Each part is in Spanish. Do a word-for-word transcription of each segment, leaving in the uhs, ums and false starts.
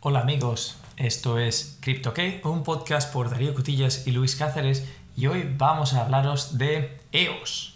Hola amigos, esto es CryptoQué, un podcast por Darío Cutillas y Luis Cáceres, y hoy vamos a hablaros de E O S.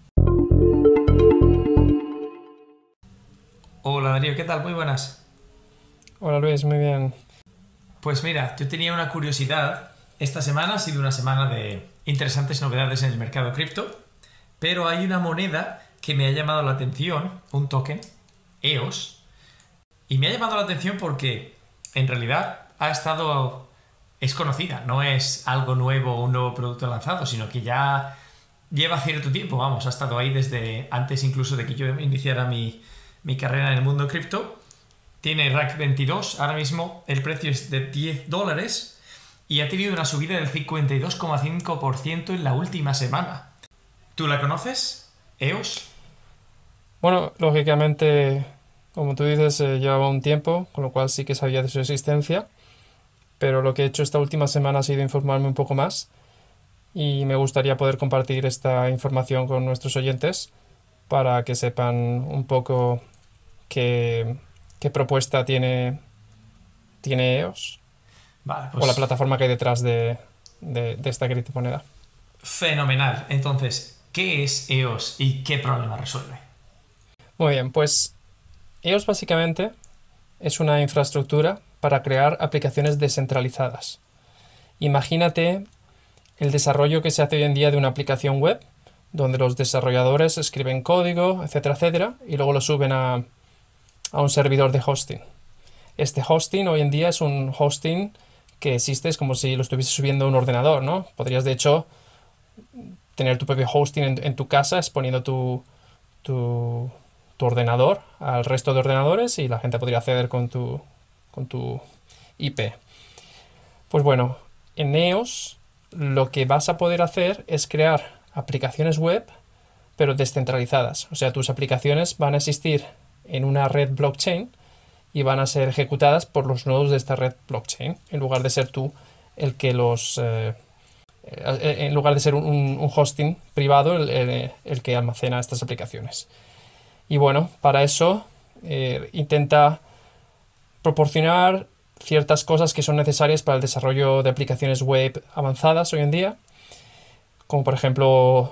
Hola Darío, ¿qué tal? Muy buenas. Hola Luis, muy bien. Pues mira, yo tenía una curiosidad. Esta semana ha sido una semana de interesantes novedades en el mercado cripto, pero hay una moneda que me ha llamado la atención, un token, E O S, y me ha llamado la atención porque en realidad ha estado, es conocida, no es algo nuevo, un nuevo producto lanzado, sino que ya lleva cierto tiempo, vamos, ha estado ahí desde antes incluso de que yo iniciara mi, mi carrera en el mundo cripto. Tiene R A C veintidós, ahora mismo el precio es de diez dólares y ha tenido una subida del cincuenta y dos coma cinco por ciento en la última semana. ¿Tú la conoces, E O S? Bueno, lógicamente, como tú dices, eh, llevaba un tiempo, con lo cual sí que sabía de su existencia, pero lo que he hecho esta última semana ha sido informarme un poco más y me gustaría poder compartir esta información con nuestros oyentes para que sepan un poco qué, qué propuesta tiene, tiene E O S Vale, o la pues plataforma que hay detrás de, de, de esta criptomoneda. fenomenal. Entonces, ¿qué es E O S y qué problema resuelve? Muy bien, pues E O S básicamente es una infraestructura para crear aplicaciones descentralizadas. Imagínate el desarrollo que se hace hoy en día de una aplicación web, donde los desarrolladores escriben código, etcétera, etcétera, y luego lo suben a, a un servidor de hosting. Este hosting hoy en día es un hosting que existe, es como si lo estuviese subiendo a un ordenador, ¿no? Podrías, de hecho, tener tu propio hosting en, en tu casa, exponiendo tu, tu, tu ordenador al resto de ordenadores y la gente podría acceder con tu, con tu I P. Pues bueno, en E O S lo que vas a poder hacer es crear aplicaciones web, pero descentralizadas. O sea, tus aplicaciones van a existir en una red blockchain y van a ser ejecutadas por los nodos de esta red blockchain, en lugar de ser tú el que los... Eh, en lugar de ser un, un hosting privado el, el, el que almacena estas aplicaciones. Y bueno, para eso eh, intenta proporcionar ciertas cosas que son necesarias para el desarrollo de aplicaciones web avanzadas hoy en día, como por ejemplo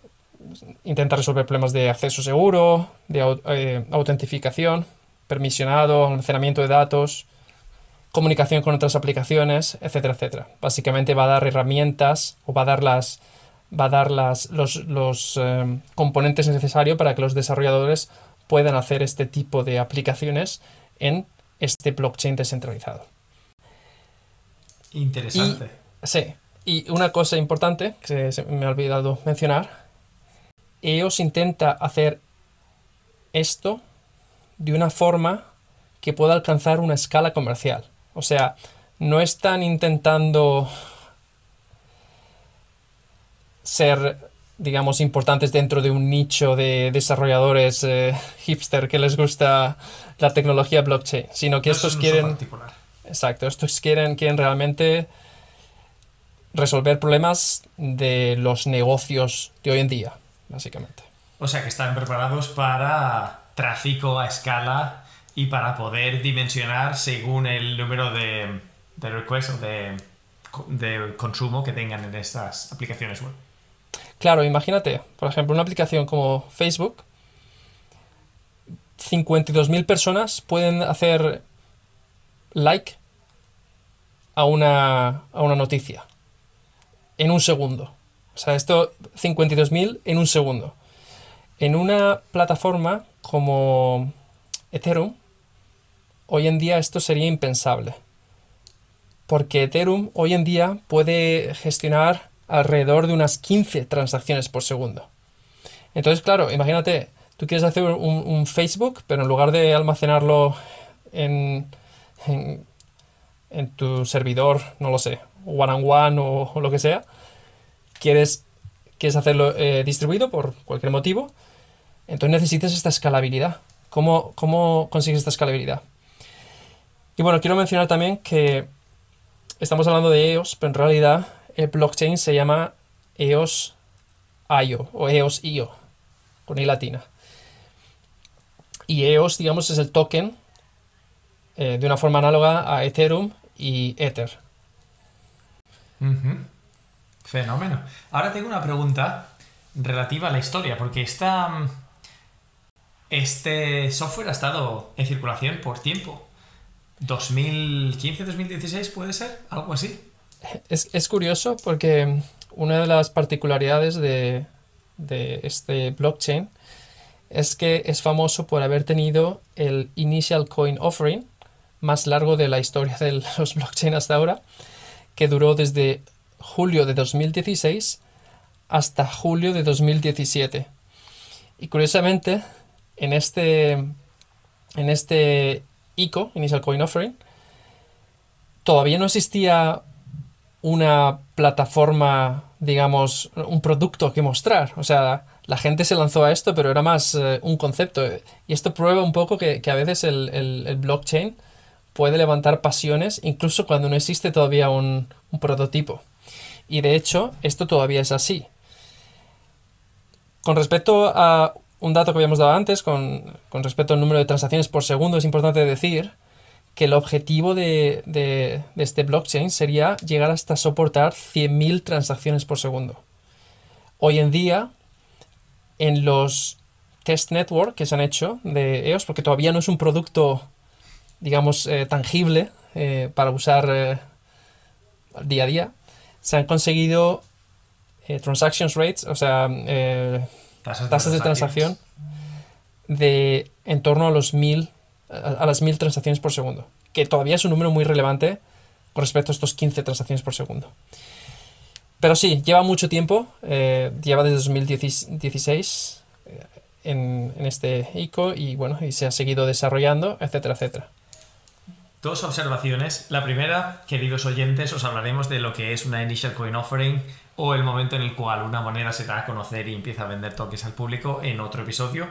intenta resolver problemas de acceso seguro, de eh, autentificación, permisionado, almacenamiento de datos, comunicación con otras aplicaciones, etcétera, etcétera. Básicamente va a dar herramientas o va a dar las va a dar las, los, los eh, componentes necesarios para que los desarrolladores puedan hacer este tipo de aplicaciones en este blockchain descentralizado. Interesante. Y, sí, y una cosa importante que se me ha olvidado mencionar, E O S intenta hacer esto de una forma que pueda alcanzar una escala comercial. O sea, no están intentando ser, digamos, importantes dentro de un nicho de desarrolladores eh, hipster que les gusta la tecnología blockchain, sino que No estos es un uso quieren... particular. Exacto, estos quieren, quieren realmente resolver problemas de los negocios de hoy en día, básicamente. O sea que están preparados para tráfico a escala y para poder dimensionar según el número de, de requests o de, de consumo que tengan en estas aplicaciones web. Claro, imagínate, por ejemplo, una aplicación como Facebook, cincuenta y dos mil personas pueden hacer like a una, a una noticia en un segundo. O sea, esto, cincuenta y dos mil en un segundo. En una plataforma como Ethereum, hoy en día esto sería impensable. Porque Ethereum hoy en día puede gestionar alrededor de unas quince transacciones por segundo. Entonces, claro, imagínate, tú quieres hacer un, un Facebook, pero en lugar de almacenarlo en, en, en tu servidor, no lo sé, one on one o, o lo que sea, quieres, quieres hacerlo eh, distribuido por cualquier motivo, entonces necesitas esta escalabilidad. ¿Cómo, cómo consigues esta escalabilidad? Y bueno, quiero mencionar también que estamos hablando de E O S, pero en realidad el blockchain se llama E O S I O o E O S I O, con I latina. Y E O S, digamos, es el token eh, de una forma análoga a Ethereum y Ether. Uh-huh. Fenómeno. Ahora tengo una pregunta relativa a la historia, porque esta, este software ha estado en circulación por tiempo. ¿dos mil quince, dos mil dieciséis puede ser? ¿Algo así? Es, es curioso porque una de las particularidades de, de este blockchain es que es famoso por haber tenido el Initial Coin Offering más largo de la historia de los blockchain hasta ahora, que duró desde julio de dos mil dieciséis hasta julio de dos mil diecisiete. Y curiosamente, en este, en este I C O, Initial Coin Offering, todavía no existía una plataforma, digamos, un producto que mostrar. O sea, la gente se lanzó a esto, pero era más eh, un concepto. Y esto prueba un poco que, que a veces el, el, el blockchain puede levantar pasiones, incluso cuando no existe todavía un, un prototipo. Y de hecho, esto todavía es así. Con respecto a un dato que habíamos dado antes, con, con respecto al número de transacciones por segundo, es importante decir que el objetivo de, de, de este blockchain sería llegar hasta soportar cien mil transacciones por segundo. Hoy en día, en los test network que se han hecho de E O S, porque todavía no es un producto, digamos, eh, tangible eh, para usar eh, día a día, se han conseguido eh, transactions rates, o sea, eh, tasas de, tasas de transacción de en torno a los mil a, a las mil transacciones por segundo, que todavía es un número muy relevante con respecto a estos quince transacciones por segundo. Pero sí, lleva mucho tiempo, eh, lleva desde dos mil dieciséis eh, en, en este I C O y bueno, y se ha seguido desarrollando, etcétera, etcétera. Dos observaciones. La primera, queridos oyentes, os hablaremos de lo que es una Initial Coin Offering o el momento en el cual una moneda se da a conocer y empieza a vender tokens al público en otro episodio.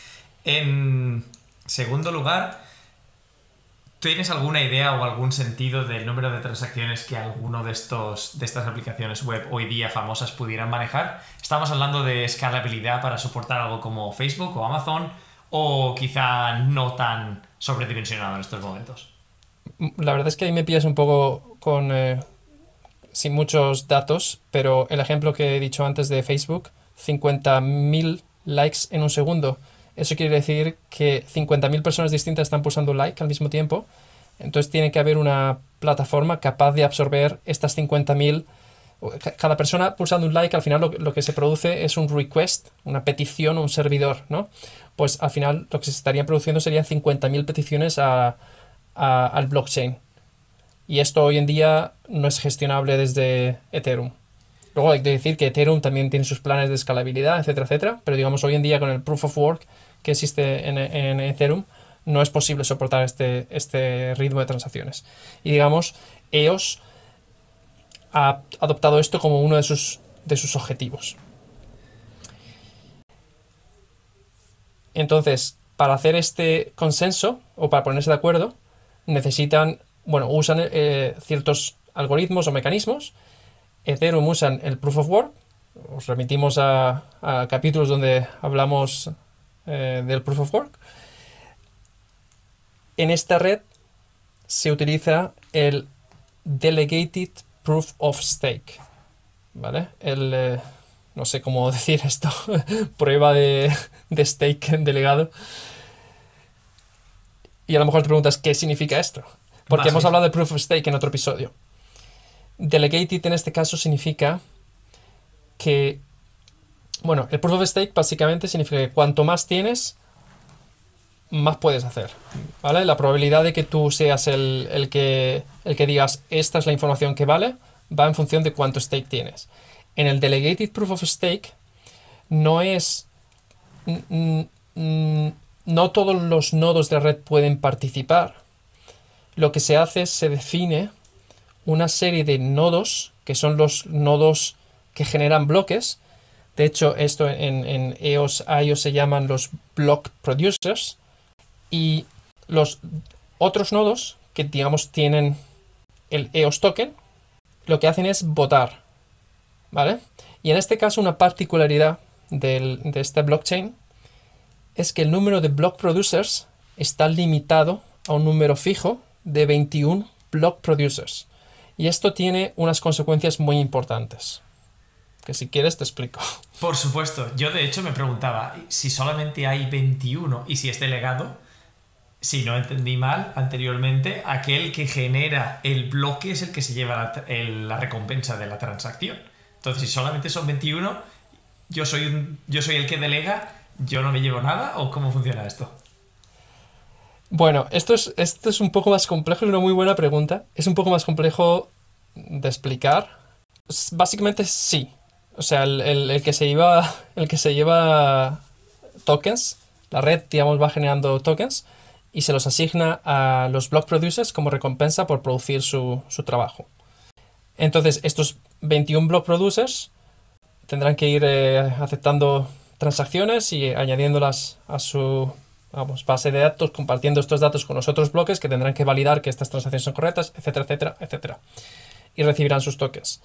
En segundo lugar, ¿tienes alguna idea o algún sentido del número de transacciones que alguno de, estos, de estas aplicaciones web hoy día famosas pudieran manejar? ¿Estamos hablando de escalabilidad para soportar algo como Facebook o Amazon o quizá no tan sobredimensionado en estos momentos? La verdad es que ahí me pillas un poco con eh, sin muchos datos, pero el ejemplo que he dicho antes de Facebook, cincuenta mil likes en un segundo. Eso quiere decir que cincuenta mil personas distintas están pulsando like al mismo tiempo. Entonces tiene que haber una plataforma capaz de absorber estas cincuenta mil. Cada persona pulsando un like, al final lo, lo que se produce es un request, una petición a un servidor, ¿no? Pues al final lo que se estaría produciendo serían cincuenta mil peticiones a, a, al blockchain. Y esto hoy en día no es gestionable desde Ethereum. Luego hay que decir que Ethereum también tiene sus planes de escalabilidad, etcétera, etcétera. Pero digamos, hoy en día con el Proof of Work que existe en, en Ethereum, no es posible soportar este, este ritmo de transacciones. Y digamos, E O S ha adoptado esto como uno de sus, de sus objetivos. Entonces, para hacer este consenso, o para ponerse de acuerdo, necesitan, bueno, usan eh, ciertos algoritmos o mecanismos. Ethereum usan el Proof of Work. Os remitimos a, a capítulos donde hablamos eh, del Proof of Work. En esta red se utiliza el Delegated Proof of Stake, ¿vale? El, eh, no sé cómo decir esto, prueba de, de stake delegado. Y a lo mejor te preguntas, ¿qué significa esto? Porque Más hemos sí. hablado de Proof of Stake en otro episodio. Delegated en este caso significa que, bueno, el Proof of Stake básicamente significa que cuanto más tienes, más puedes hacer, ¿vale? La probabilidad de que tú seas el, el, que, el que digas esta es la información que vale, va en función de cuánto stake tienes. En el Delegated Proof of Stake no es... no todos los nodos de la red pueden participar. Lo que se hace es se define una serie de nodos, que son los nodos que generan bloques. De hecho, esto en, en E O S, a ellos se llaman los block producers. Y los otros nodos que, digamos, tienen el E O S token, lo que hacen es votar, ¿vale? Y en este caso, una particularidad del, de este blockchain es que el número de block producers está limitado a un número fijo de veintiún block producers. Y esto tiene unas consecuencias muy importantes, que si quieres te explico. Por supuesto. Yo de hecho me preguntaba si solamente hay veintiuno y si es delegado, si no entendí mal anteriormente, aquel que genera el bloque es el que se lleva la, el, la recompensa de la transacción. Entonces, si solamente son veintiuno, yo soy, un, yo soy el que delega, yo no me llevo nada, ¿o cómo funciona esto? Bueno, esto es, esto es un poco más complejo, es una muy buena pregunta. Es un poco más complejo de explicar. Básicamente sí. O sea, el, el, el que se lleva, el que se lleva tokens, la red, digamos, va generando tokens y se los asigna a los block producers como recompensa por producir su, su trabajo. Entonces, estos veintiún block producers tendrán que ir eh, aceptando transacciones y añadiéndolas a su vamos, base de datos, compartiendo estos datos con los otros bloques que tendrán que validar que estas transacciones son correctas, etcétera, etcétera, etcétera. Y recibirán sus tokens.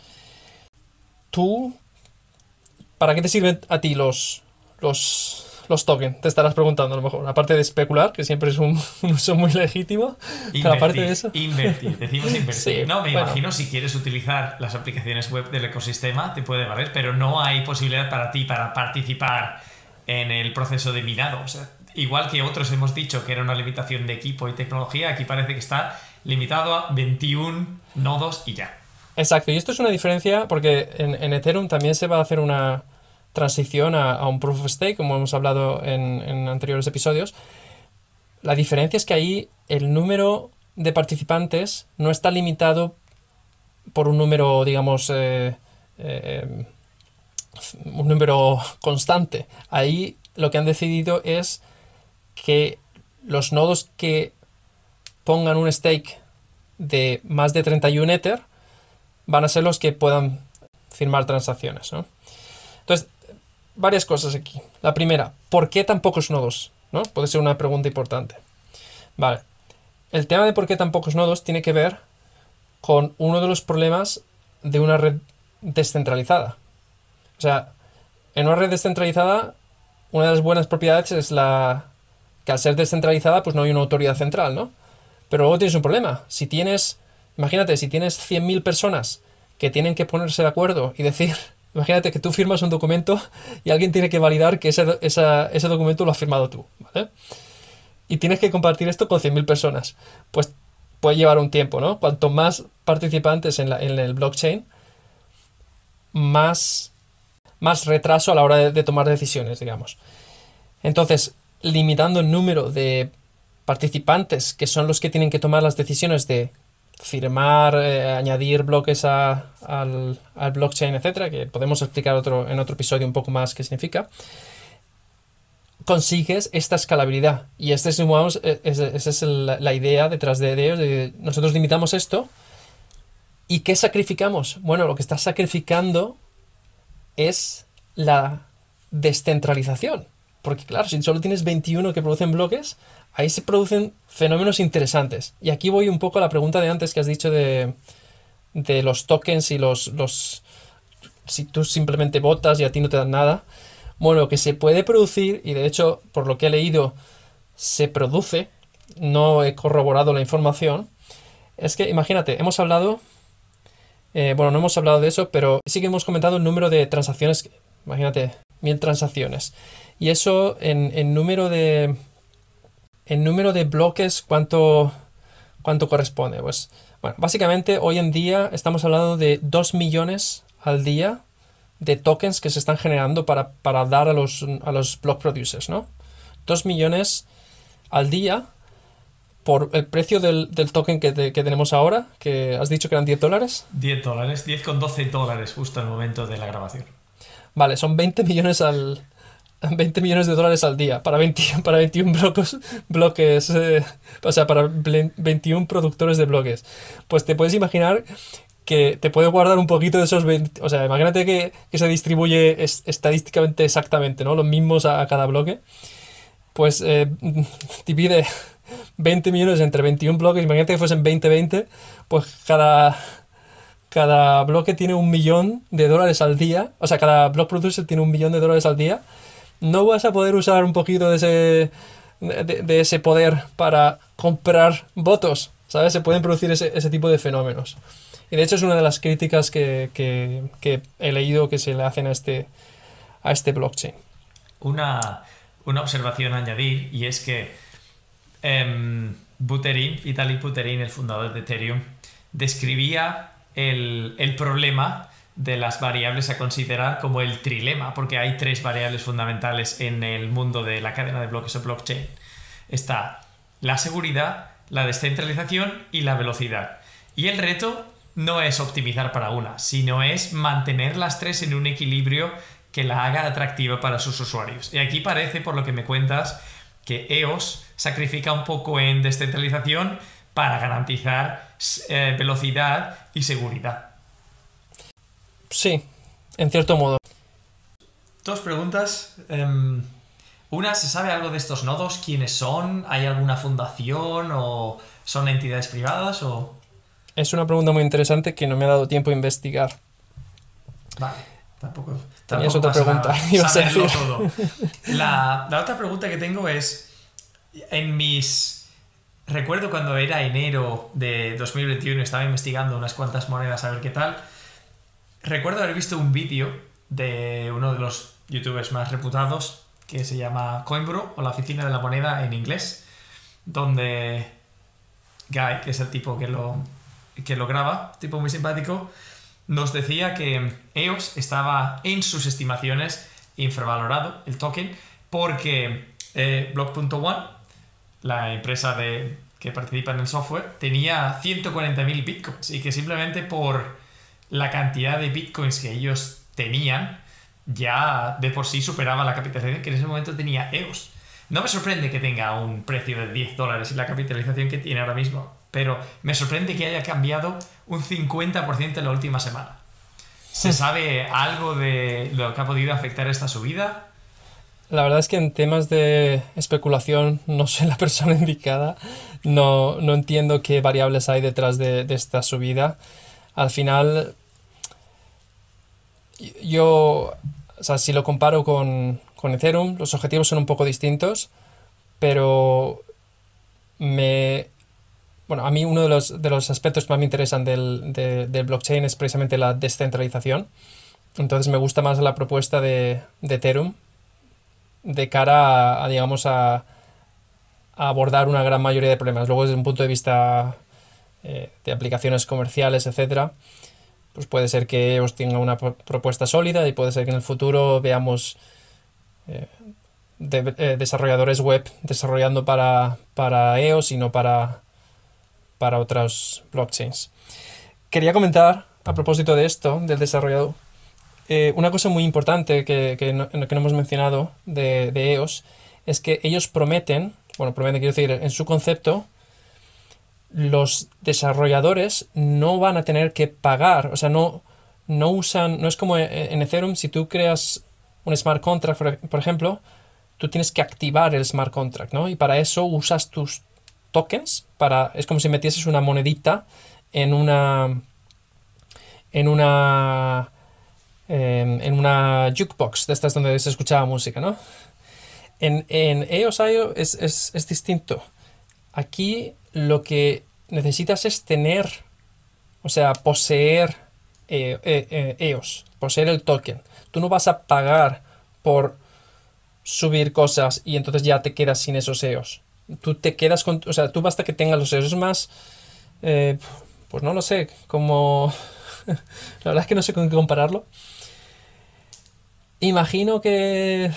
Tú, ¿para qué te sirven a ti los, los, los tokens? Te estarás preguntando a lo mejor. Aparte de especular, que siempre es un, un uso muy legítimo. Invertir, pero aparte de eso... invertir, decimos invertir. Sí, no, me bueno. imagino si quieres utilizar las aplicaciones web del ecosistema, te puede valer, pero no hay posibilidad para ti para participar en el proceso de minado. O sea, igual que otros hemos dicho que era una limitación de equipo y tecnología, aquí parece que está limitado a veintiún nodos y ya. Exacto, y esto es una diferencia porque en, en Ethereum también se va a hacer una transición a, a un Proof of Stake, como hemos hablado en, en anteriores episodios. La diferencia es que ahí el número de participantes no está limitado por un número, digamos, eh, eh, un número constante. Ahí lo que han decidido es que los nodos que pongan un stake de más de treinta y uno Ether van a ser los que puedan firmar transacciones, ¿no? Entonces, varias cosas aquí. La primera, ¿por qué tan pocos nodos? ¿No? Puede ser una pregunta importante. Vale. El tema de por qué tan pocos nodos tiene que ver con uno de los problemas de una red descentralizada. O sea, en una red descentralizada, una de las buenas propiedades es la que al ser descentralizada, pues no hay una autoridad central, ¿no? Pero luego tienes un problema. Si tienes, imagínate, si tienes cien mil personas que tienen que ponerse de acuerdo y decir, imagínate que tú firmas un documento y alguien tiene que validar que ese, esa, ese documento lo has firmado tú, ¿vale? Y tienes que compartir esto con cien mil personas. Pues puede llevar un tiempo, ¿no? Cuanto más participantes en, la, en el blockchain, más, más retraso a la hora de, de tomar decisiones, digamos. Entonces, limitando el número de participantes que son los que tienen que tomar las decisiones de firmar, eh, añadir bloques a, al, al blockchain, etcétera, que podemos explicar otro, en otro episodio un poco más qué significa, consigues esta escalabilidad. Y esta es, digamos, es, es, es la, la idea detrás de ellos. De nosotros limitamos esto. ¿Y qué sacrificamos? Bueno, lo que estás sacrificando es la descentralización. Porque claro, si solo tienes veintiuno que producen bloques, ahí se producen fenómenos interesantes. Y aquí voy un poco a la pregunta de antes que has dicho de, de los tokens y los, los... si tú simplemente votas y a ti no te dan nada. Bueno, lo que se puede producir, y de hecho, por lo que he leído, se produce, no he corroborado la información, es que, imagínate, hemos hablado, eh, bueno, no hemos hablado de eso, pero sí que hemos comentado el número de transacciones, imagínate, mil transacciones. Y eso en, en número de en número de bloques, ¿cuánto, cuánto corresponde? Pues, bueno, básicamente hoy en día estamos hablando de dos millones al día de tokens que se están generando para, para dar a los, a los block producers, ¿no? dos millones al día por el precio del, del token que, te, que tenemos ahora, que has dicho que eran diez dólares. diez dólares, diez con doce dólares justo al momento de la grabación. Vale, son veinte millones al veinte millones de dólares al día para, veinte, para veintiún bloques, bloques eh, o sea, para veintiún productores de bloques. Pues te puedes imaginar que te puede guardar un poquito de esos veinte, o sea, imagínate que, que se distribuye es, estadísticamente exactamente, ¿no? Los mismos a, a cada bloque. Pues eh, divide veinte millones entre veintiún bloques, imagínate que fuesen veinte veinte, pues cada, cada bloque tiene un millón de dólares al día, o sea, cada block producer tiene un millón de dólares al día. No vas a poder usar un poquito de ese de, de ese poder para comprar votos, ¿sabes? Se pueden producir ese, ese tipo de fenómenos. Y de hecho es una de las críticas que, que, que he leído que se le hacen a este, a este blockchain. Una, una observación a añadir, y es que eh, Buterin, Vitalik Buterin, el fundador de Ethereum, describía el, el problema de las variables a considerar como el trilema, porque hay tres variables fundamentales en el mundo de la cadena de bloques o blockchain. Está la seguridad, la descentralización y la velocidad. Y el reto no es optimizar para una, sino es mantener las tres en un equilibrio que la haga atractiva para sus usuarios. Y aquí parece, por lo que me cuentas, que E O S sacrifica un poco en descentralización para garantizar eh, velocidad y seguridad. Sí, en cierto modo. Dos preguntas. Um, una, ¿se sabe algo de estos nodos? ¿Quiénes son? ¿Hay alguna fundación o son entidades privadas? O... Es una pregunta muy interesante que no me ha dado tiempo a investigar. Vale, tampoco. Tenías tampoco otra pregunta. Ibas a decir. Todo. La, la otra pregunta que tengo es: en mis. Recuerdo cuando era enero de dos mil veintiuno, estaba investigando unas cuantas monedas a ver qué tal. Recuerdo haber visto un vídeo de uno de los youtubers más reputados que se llama Coinbro, o la oficina de la moneda en inglés, donde Guy, que es el tipo que lo, que lo graba, tipo muy simpático, nos decía que E O S estaba en sus estimaciones infravalorado, el token, porque eh, Block punto one, la empresa de, que participa en el software, tenía ciento cuarenta mil bitcoins y que simplemente por la cantidad de bitcoins que ellos tenían ya de por sí superaba la capitalización que en ese momento tenía E O S. No me sorprende que tenga un precio de diez dólares y la capitalización que tiene ahora mismo, pero me sorprende que haya cambiado un cincuenta por ciento en la última semana. ¿Se sabe algo de lo que ha podido afectar esta subida? La verdad es que en temas de especulación no soy la persona indicada. No, no entiendo qué variables hay detrás de, de esta subida. Al final, yo, o sea, si lo comparo con, con Ethereum, los objetivos son un poco distintos, pero me... Bueno, a mí uno de los, de los aspectos que más me interesan del, de, del blockchain es precisamente la descentralización. Entonces me gusta más la propuesta de, de Ethereum de cara a, a digamos, a, a abordar una gran mayoría de problemas. Luego, desde un punto de vista eh, de aplicaciones comerciales, etcétera, pues puede ser que os tenga una pro- propuesta sólida y puede ser que en el futuro veamos eh, de, eh, desarrolladores web desarrollando para, para E O S y no para... para otros blockchains. Quería comentar, a propósito de esto, del desarrollador, eh, una cosa muy importante que, que, no, que no hemos mencionado de, de E O S es que ellos prometen, bueno, prometen, quiero decir, en su concepto, los desarrolladores no van a tener que pagar, o sea, no, no usan, no es como en Ethereum, si tú creas un smart contract, por, por ejemplo, tú tienes que activar el smart contract, ¿no? Y para eso usas tus tokens, para, es como si metieses una monedita en una en una eh, en una jukebox de estas donde se escuchaba música, ¿no? En, en E O S I O es, es, es distinto. Aquí lo que necesitas es tener, o sea, poseer eh, eh, eh, E O S, poseer el token. Tú no vas a pagar por subir cosas y entonces ya te quedas sin esos E O S. Tú te quedas con... O sea, tú basta que tengas los E O S. Es más... Eh, pues no lo sé, como... La verdad es que no sé con qué compararlo. Imagino que...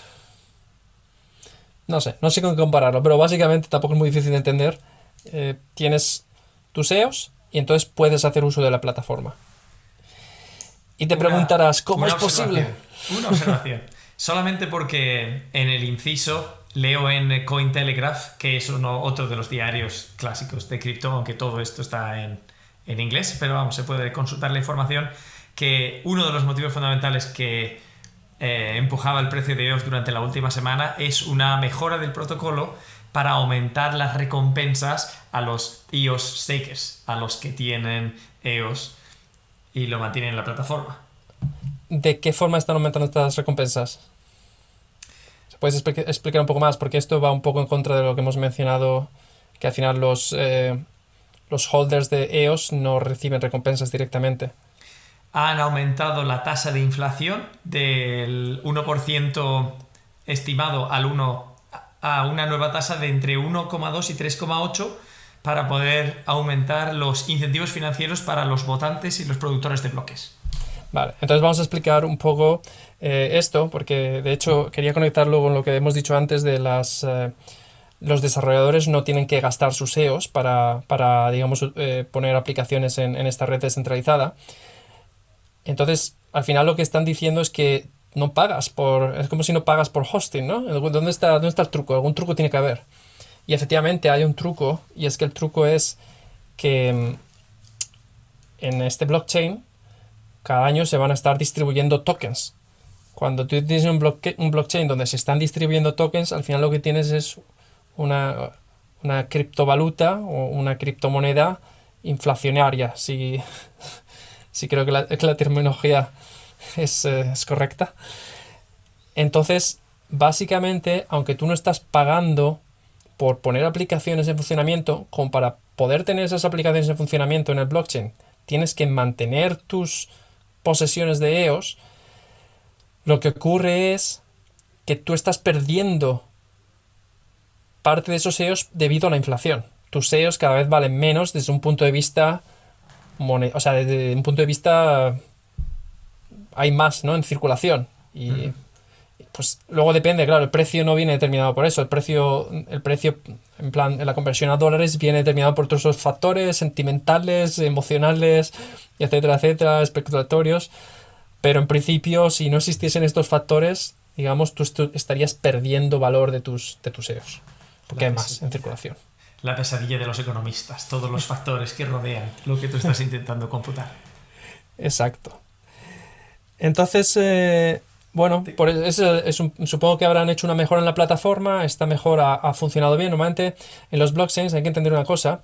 No sé, no sé con qué compararlo, pero básicamente tampoco es muy difícil de entender. Eh, tienes tus E O S y entonces puedes hacer uso de la plataforma. Y te Una- preguntarás, ¿cómo una es posible? observación, Una observación. Solamente porque en el inciso leo en Cointelegraph, que es uno, otro de los diarios clásicos de cripto, aunque todo esto está en, en inglés, pero vamos, se puede consultar la información, que uno de los motivos fundamentales que eh, empujaba el precio de E O S durante la última semana es una mejora del protocolo para aumentar las recompensas a los E O S stakers, a los que tienen E O S y lo mantienen en la plataforma. ¿De qué forma están aumentando estas recompensas? puedes expli- explicar un poco más, porque esto va un poco en contra de lo que hemos mencionado, que al final los, eh, los holders de E O S no reciben recompensas directamente. Han aumentado la tasa de inflación del uno por ciento estimado al uno a una nueva tasa de entre uno coma dos y tres coma ocho para poder aumentar los incentivos financieros para los votantes y los productores de bloques. Vale, entonces vamos a explicar un poco eh, esto, porque de hecho quería conectarlo con lo que hemos dicho antes de las... Eh, los desarrolladores no tienen que gastar sus E O S para, para digamos, eh, poner aplicaciones en, en esta red descentralizada. Entonces, al final lo que están diciendo es que no pagas por... Es como si no pagas por hosting, ¿no? ¿Dónde está, dónde está el truco? Algún truco tiene que haber. Y efectivamente hay un truco, y es que el truco es que en este blockchain cada año se van a estar distribuyendo tokens. Cuando tú tienes un, bloque, un blockchain donde se están distribuyendo tokens, al final lo que tienes es una, una criptovaluta o una criptomoneda inflacionaria, si, si creo que la, que la terminología es, eh, es correcta. Entonces, básicamente, aunque tú no estás pagando por poner aplicaciones en funcionamiento, como para poder tener esas aplicaciones en funcionamiento en el blockchain, tienes que mantener tus posesiones de E O S. Lo que ocurre es que tú estás perdiendo parte de esos E O S debido a la inflación. Tus E O S cada vez valen menos desde un punto de vista moned- o sea, desde un punto de vista hay más, ¿no?, en circulación. Y uh-huh. Pues luego depende, claro, el precio no viene determinado por eso. El precio, el precio en plan, en la conversión a dólares viene determinado por todos esos factores sentimentales, emocionales, etcétera, etcétera, especulatorios. Pero en principio, si no existiesen estos factores, digamos, tú estu- estarías perdiendo valor de tus, de tus E O S. Porque hay más en circulación. La pesadilla de los economistas, todos los factores que rodean lo que tú estás intentando computar. Exacto. Entonces, eh, bueno, por eso es un, supongo que habrán hecho una mejora en la plataforma, esta mejora ha, ha funcionado bien. Normalmente en los blockchains hay que entender una cosa.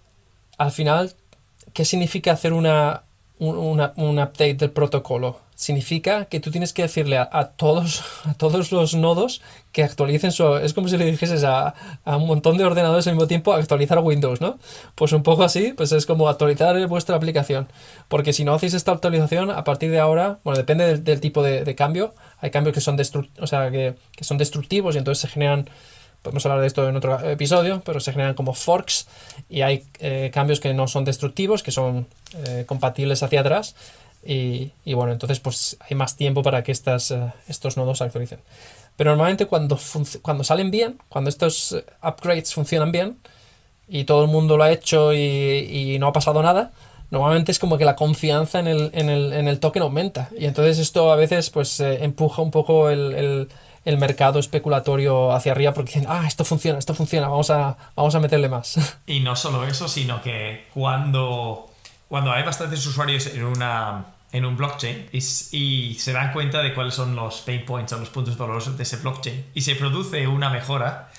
Al final, ¿qué significa hacer una, un, una, un update del protocolo? Significa que tú tienes que decirle a, a, todos, a todos los nodos que actualicen su... Es como si le dijeses a, a un montón de ordenadores al mismo tiempo actualizar Windows, ¿no? Pues un poco así, pues es como actualizar vuestra aplicación. Porque si no hacéis esta actualización, a partir de ahora, bueno, depende del, del tipo de, de cambio. Hay cambios que son, destru- o sea, que, que son destructivos y entonces se generan... Podemos hablar de esto en otro episodio, pero se generan como forks y hay eh, cambios que no son destructivos, que son eh, compatibles hacia atrás. Y, y bueno, entonces pues hay más tiempo para que estas, uh, estos nodos actualicen. Pero normalmente cuando, func- cuando salen bien, cuando estos upgrades funcionan bien y todo el mundo lo ha hecho y, y no ha pasado nada, normalmente es como que la confianza en el, en el, en el token aumenta. Y entonces esto a veces pues eh, empuja un poco el, el, el mercado especulatorio hacia arriba porque dicen, ah, esto funciona, esto funciona, vamos a, vamos a meterle más. Y no solo eso, sino que cuando... Cuando hay bastantes usuarios en, una, en un blockchain y, y se dan cuenta de cuáles son los pain points o los puntos dolorosos de ese blockchain y se produce una mejora,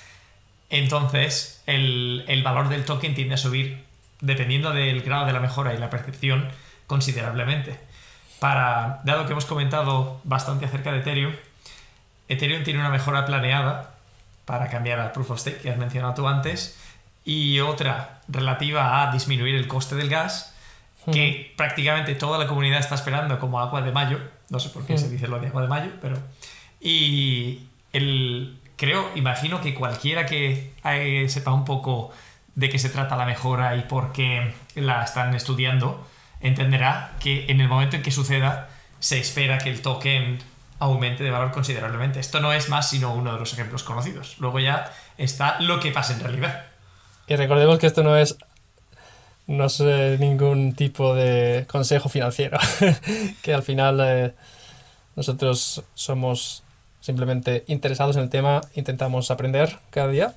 entonces el, el valor del token tiende a subir dependiendo del grado de la mejora y la percepción considerablemente. Para, dado que hemos comentado bastante acerca de Ethereum, Ethereum tiene una mejora planeada para cambiar al Proof of Stake que has mencionado tú antes y otra relativa a disminuir el coste del gas que prácticamente toda la comunidad está esperando como agua de mayo. No sé por qué mm. se dice lo de agua de mayo, pero... Y el, creo, imagino que cualquiera que eh, sepa un poco de qué se trata la mejora y por qué la están estudiando, entenderá que en el momento en que suceda, se espera que el token aumente de valor considerablemente. Esto no es más sino uno de los ejemplos conocidos. Luego ya está lo que pasa en realidad. Y recordemos que esto no es... No es eh, ningún tipo de consejo financiero, que al final eh, nosotros somos simplemente interesados en el tema, intentamos aprender cada día.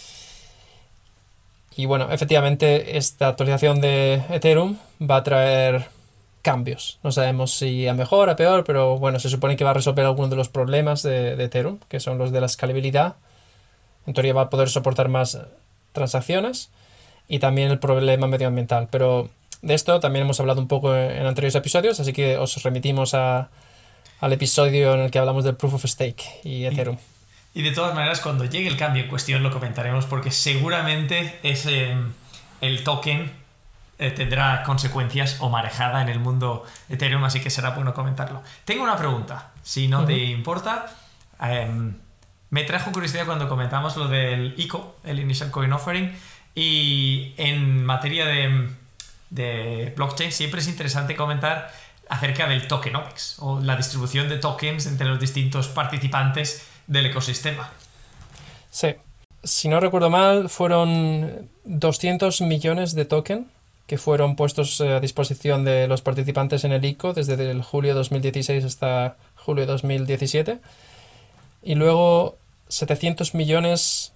Y bueno, efectivamente esta actualización de Ethereum va a traer cambios. No sabemos si a mejor, a peor, pero bueno, se supone que va a resolver algunos de los problemas de, de Ethereum, que son los de la escalabilidad. En teoría va a poder soportar más transacciones. Y también el problema medioambiental. Pero de esto también hemos hablado un poco en anteriores episodios, así que os remitimos a, al episodio en el que hablamos del Proof of Stake y Ethereum. Y de todas maneras, cuando llegue el cambio en cuestión lo comentaremos porque seguramente ese, el token eh, tendrá consecuencias o marejada en el mundo Ethereum, así que será bueno comentarlo. Tengo una pregunta, si no uh-huh. te importa. Eh, me trajo curiosidad cuando comentamos lo del I C O, el Initial Coin Offering, y en materia de, de blockchain siempre es interesante comentar acerca del tokenomics o la distribución de tokens entre los distintos participantes del ecosistema. Sí, si no recuerdo mal, fueron doscientos millones de tokens que fueron puestos a disposición de los participantes en el I C O desde el julio de dos mil dieciséis hasta julio de dos mil diecisiete. Y luego setecientos millones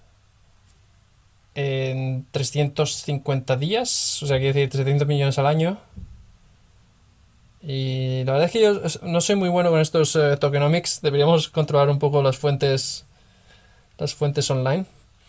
en trescientos cincuenta días, o sea, quiere decir setecientos millones al año. Y la verdad es que yo no soy muy bueno con estos uh, tokenomics. Deberíamos controlar un poco las fuentes las fuentes online.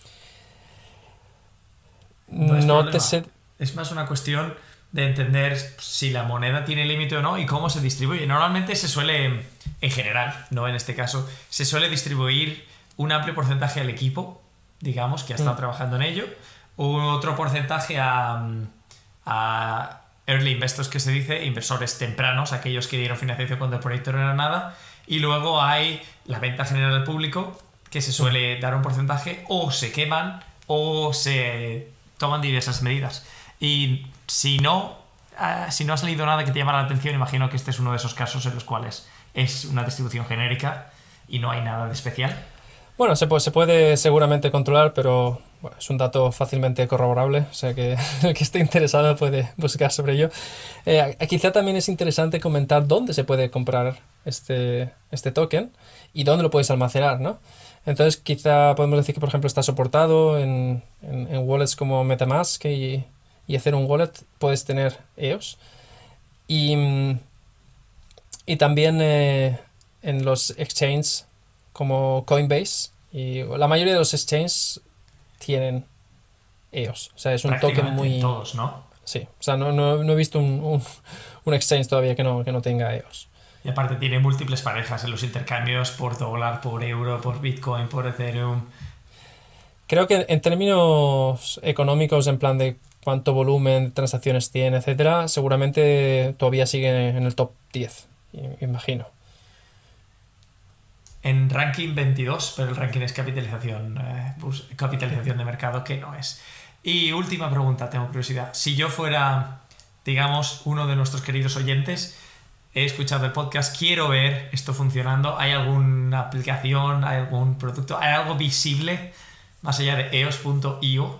No, es, no te sé... es más una cuestión de entender si la moneda tiene límite o no y cómo se distribuye. Normalmente se suele, en general, no en este caso, se suele distribuir un amplio porcentaje al equipo, digamos, que ha estado mm. trabajando en ello, otro porcentaje a, a early investors, que se dice, inversores tempranos, aquellos que dieron financiación cuando el proyecto no era nada, y luego hay la venta general al público, que se suele dar un porcentaje, o se queman, o se toman diversas medidas. Y si no, uh, si no ha salido nada que te llama la atención, imagino que este es uno de esos casos en los cuales es una distribución genérica y no hay nada de especial. Bueno, se puede, se puede seguramente controlar, pero bueno, es un dato fácilmente corroborable, o sea que el que esté interesado puede buscar sobre ello. Eh, quizá también es interesante comentar dónde se puede comprar este, este token y dónde lo puedes almacenar, ¿no? Entonces quizá podemos decir que, por ejemplo, está soportado en, en, en wallets como MetaMask y, y Ethereum Wallet, puedes tener E O S. Y, y también eh, en los exchanges como Coinbase, y la mayoría de los exchanges tienen E O S. O sea, es un token muy... todos, ¿no? Sí, o sea, no, no, no he visto un, un, un exchange todavía que no, que no tenga E O S. Y aparte tiene múltiples parejas en los intercambios por dólar, por euro, por Bitcoin, por Ethereum. Creo que en términos económicos, en plan de cuánto volumen de transacciones tiene, etcétera, seguramente todavía sigue en el top diez, imagino. En ranking veintidós, pero el ranking es capitalización, eh, pues, capitalización de mercado, que no es. Y última pregunta, tengo curiosidad. Si yo fuera, digamos, uno de nuestros queridos oyentes, he escuchado el podcast, quiero ver esto funcionando, ¿hay alguna aplicación, hay algún producto, hay algo visible más allá de E O S punto I O?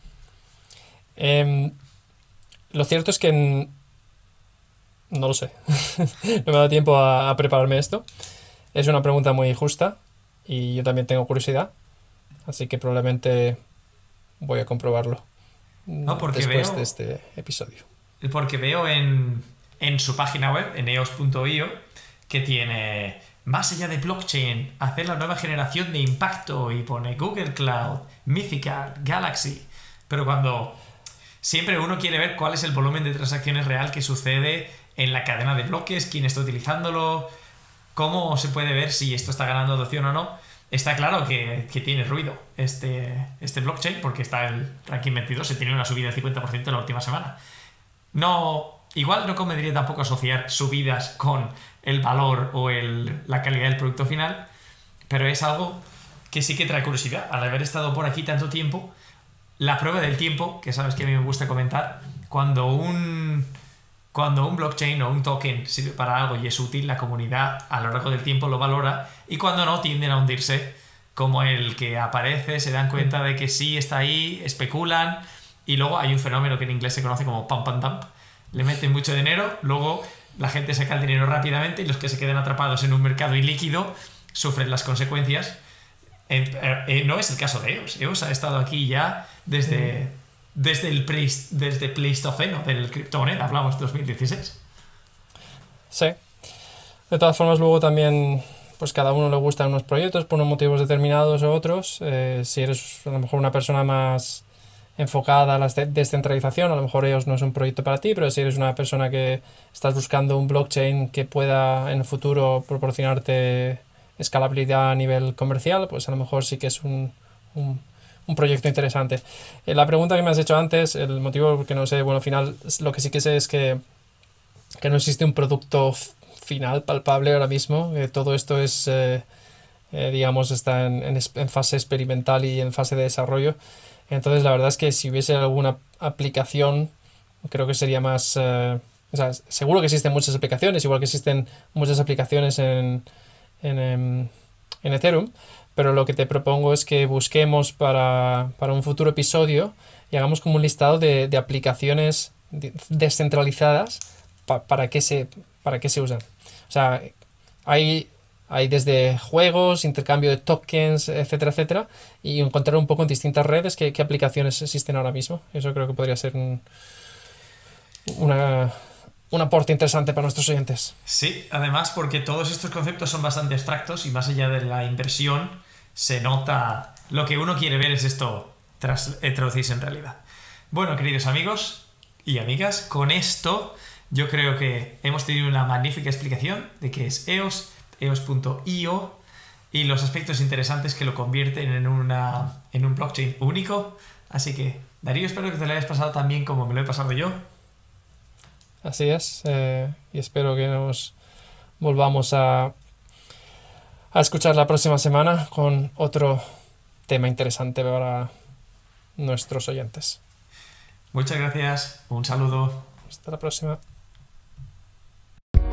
Eh, lo cierto es que en... no lo sé. No me ha dado tiempo a, a prepararme esto. Es una pregunta muy justa y yo también tengo curiosidad, así que probablemente voy a comprobarlo no, porque después veo, de este episodio. Porque veo en, en su página web, en E O S punto I O, que tiene, más allá de blockchain, hacer la nueva generación de impacto, y pone Google Cloud, Mythical, Galaxy, pero cuando siempre uno quiere ver cuál es el volumen de transacciones real que sucede en la cadena de bloques, quién está utilizándolo, cómo se puede ver si esto está ganando adopción o no. Está claro que, que tiene ruido este, este blockchain, porque está el ranking veintidós, se tiene una subida del cincuenta por ciento en la última semana. No, igual no convendría tampoco asociar subidas con el valor o el, la calidad del producto final, pero es algo que sí que trae curiosidad. Al haber estado por aquí tanto tiempo, la prueba del tiempo, que sabes que a mí me gusta comentar, cuando un... Cuando un blockchain o un token sirve para algo y es útil, la comunidad a lo largo del tiempo lo valora, y cuando no, tienden a hundirse, como el que aparece, se dan cuenta de que sí está ahí, especulan, y luego hay un fenómeno que en inglés se conoce como pump and dump. Le meten mucho dinero, luego la gente saca el dinero rápidamente y los que se quedan atrapados en un mercado ilíquido sufren las consecuencias. Eh, eh, no es el caso de E O S. E O S ha estado aquí ya desde... Mm. Desde el pre, desde Pleistoceno, del criptomoneda, hablamos dos mil dieciséis. Sí. De todas formas, luego también, pues cada uno le gustan unos proyectos por unos motivos determinados u otros. Eh, si eres a lo mejor una persona más enfocada a la descentralización, a lo mejor ellos no es un proyecto para ti, pero si eres una persona que estás buscando un blockchain que pueda en el futuro proporcionarte escalabilidad a nivel comercial, pues a lo mejor sí que es un, un, un proyecto interesante. Eh, la pregunta que me has hecho antes, el motivo por que no sé, bueno, al final, lo que sí que sé es que, que no existe un producto final palpable ahora mismo. Eh, todo esto es, eh, eh, digamos, está en, en, en fase experimental y en fase de desarrollo. Entonces, la verdad es que si hubiese alguna aplicación, creo que sería más... Eh, o sea, seguro que existen muchas aplicaciones, igual que existen muchas aplicaciones en, en, en, en Ethereum, pero lo que te propongo es que busquemos para, para un futuro episodio y hagamos como un listado de, de aplicaciones descentralizadas pa, para, qué se, para qué se usan. O sea, hay... Hay desde juegos, intercambio de tokens, etcétera, etcétera, y encontrar un poco en distintas redes qué, qué aplicaciones existen ahora mismo. Eso creo que podría ser un, una, un aporte interesante para nuestros oyentes. Sí, además porque todos estos conceptos son bastante abstractos y más allá de la inversión se nota lo que uno quiere ver es esto tras, eh, traducirse en realidad. Bueno, queridos amigos y amigas, con esto yo creo que hemos tenido una magnífica explicación de qué es E O S, E O S punto I O y los aspectos interesantes que lo convierten en, una, en un blockchain único. Así que, Darío, espero que te lo hayas pasado tan bien como me lo he pasado yo. Así es, eh, y espero que nos volvamos a, a escuchar la próxima semana con otro tema interesante para nuestros oyentes. Muchas gracias, un saludo. Hasta la próxima.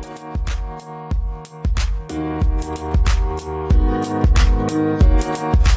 Thank you.